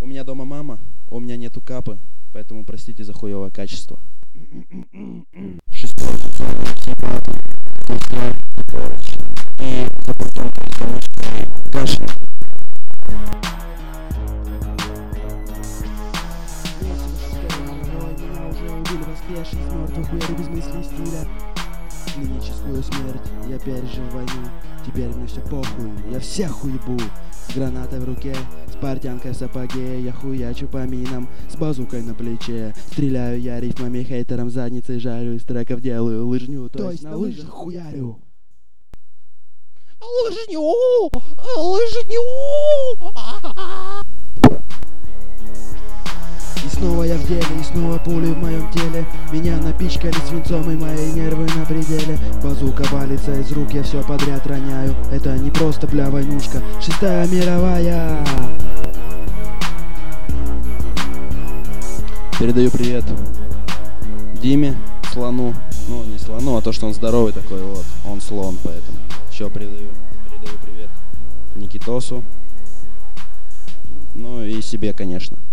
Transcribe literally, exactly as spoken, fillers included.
меня дома мама, а у меня нету капы, поэтому простите за хуевое качество. Шестерка, все папы, пустя, короче. И за потом перезвонишь кашель. Меня уже убили воскресший из мертвых, верю без мысли стиля. Клиническую смерть, я пережил войну. Теперь мне все похуй, я всех уебу. С гранатой в руке, с портянкой в сапоге. Я хуячу по минам, с базукой на плече. Стреляю я рифмами, хейтером задницей жарю. Из треков делаю лыжню, то, то есть на лыжах хуярю. Лыжню! Лыжню! И снова я в деле, и снова пули в моем теле. Меня напичкали свинцом, и мои нервы на пределе. Базука валится из рук, я все подряд роняю. Это не просто, бля, войнушка, шестая мировая. Передаю привет Диме, слону. Ну, не слону, а то, что он здоровый такой, вот. Он слон, поэтому. Еще передаю, передаю привет Никитосу. Ну и себе, конечно.